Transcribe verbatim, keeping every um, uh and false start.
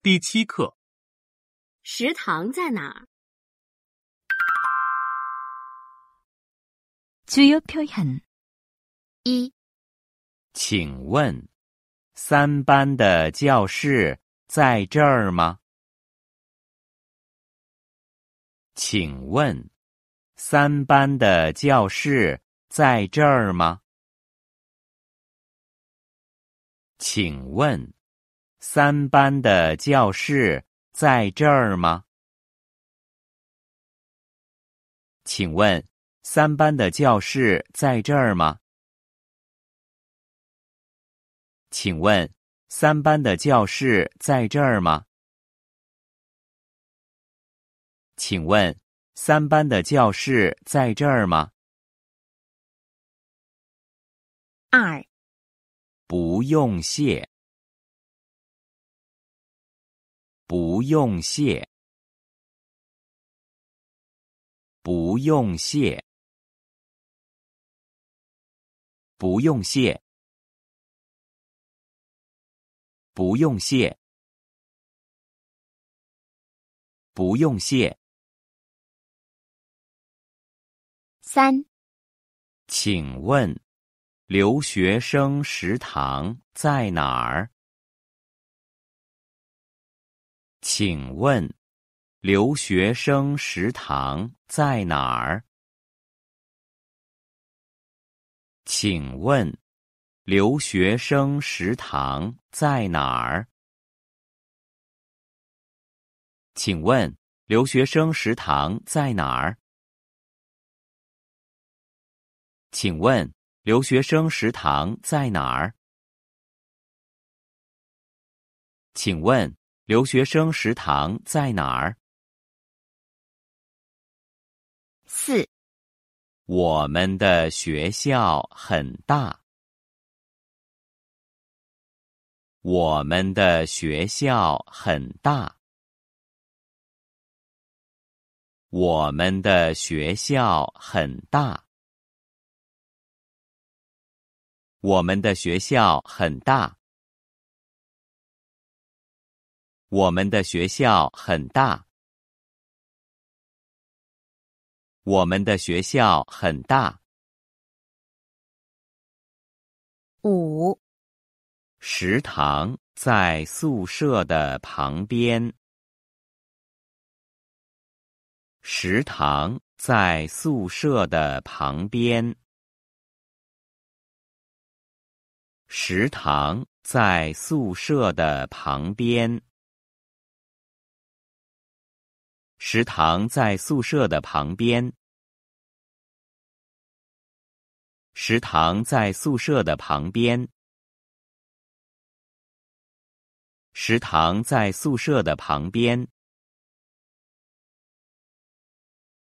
第七课， 食堂在哪儿？ 주요 표현 一、 请问，三班的教室在这儿吗？请问，三班的教室在这儿吗？请问，三班的教室在这儿吗？请问，三班的教室在这儿吗？请问，三班的教室在这儿吗？请问，三班的教室在这儿吗？ 二、 不用谢，不用谢，不用谢，不用谢，不用谢，不用谢。 三、 请问，留学生食堂在哪儿？请问，留学生食堂在哪儿？请问，留学生食堂在哪儿？请问，留学生食堂在哪儿？请问，留学生食堂在哪儿？请问，留学生食堂在哪儿？ 四、 我们的学校很大。我们的学校很大。我们的学校很大。我们的学校很大。我们的学校很大。我们的学校很大。 五、 食堂在宿舍的旁边。食堂在宿舍的旁边。食堂在宿舍的旁边。食堂在宿舍的旁边。食堂在宿舍的旁边。食堂在宿舍的旁边。